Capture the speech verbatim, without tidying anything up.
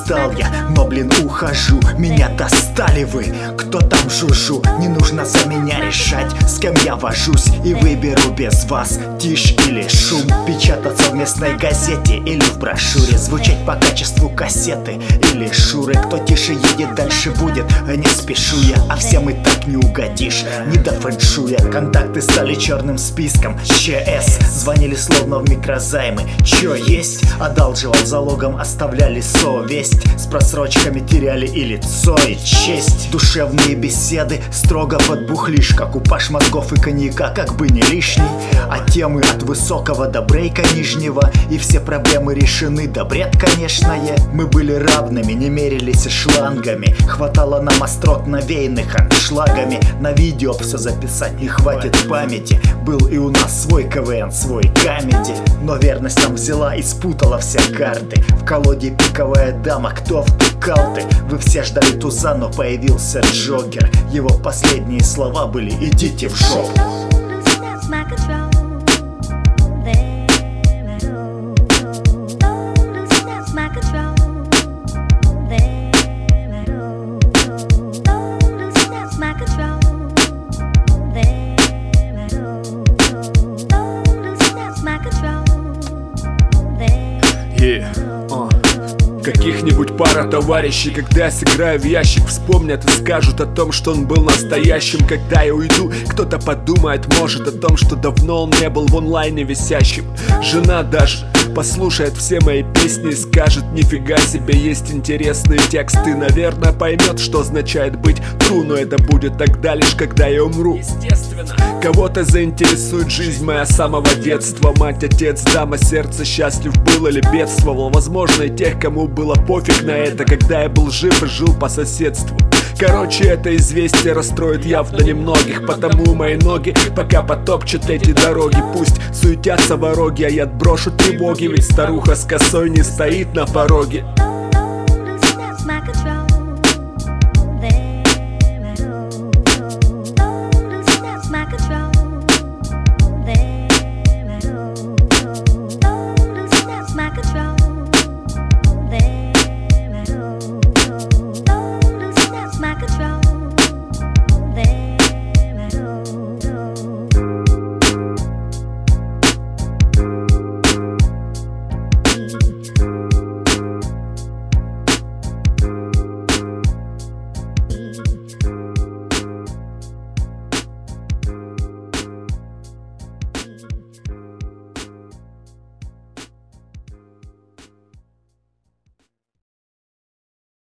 устал я, но блин ухожу. Меня достали вы, кто там жужжу. Не нужно за меня решать, с кем я вожусь. И выберу без вас тишь или шум. Печататься в местной газете или в брошюре. Звучать по качеству кассеты или шуры. Кто тише едет, дальше будет, не спешу я. А всем и так не угодишь, не до фэншуя. Контакты стали черным списком. ЧС звонили словно в микрозаймы. Чё есть? Одалживал залогом, оставляли совесть. С просрочками теряли и лицо, и честь. Душевные беседы строго под бухлишко. Купаж мозгов и коньяка как бы не лишний. А темы от высокого до брейка нижнего. И все проблемы решены, да бред конечное. Мы были равными, не мерились шлангами. Хватало нам острот навеянных аншлагами. На видео все записать не хватит памяти. Был и у нас свой КВН, свой камеди. Но верность нам взяла и спутала все карты. В колоде пиковая дама, кто втыкал ты? Вы все ждали туза, но появился Джокер. Его последние слова были: идите в жопу. Yeah. Uh. Каких-нибудь пара товарищей, когда я сыграю в ящик, вспомнят и скажут о том, что он был настоящим. Когда я уйду, кто-то подумает, может, о том, что давно он не был в онлайне висящим. Жена даже послушает все мои песни и скажет: нифига себе, есть интересные тексты. Наверное, поймет, что означает быть true, но это будет тогда лишь, когда я умру. Естественно. Кого-то заинтересует жизнь моя с самого детства. Мать, отец, дама, сердце, счастлив был или бедствовал. Возможно, и тех, кому было пофиг на это, когда я был жив и жил по соседству. Короче, это известие расстроит явно немногих, потому мои ноги пока потопчут эти дороги. Пусть суетятся вороги, а я отброшу тревоги, ведь старуха с косой не стоит на пороге.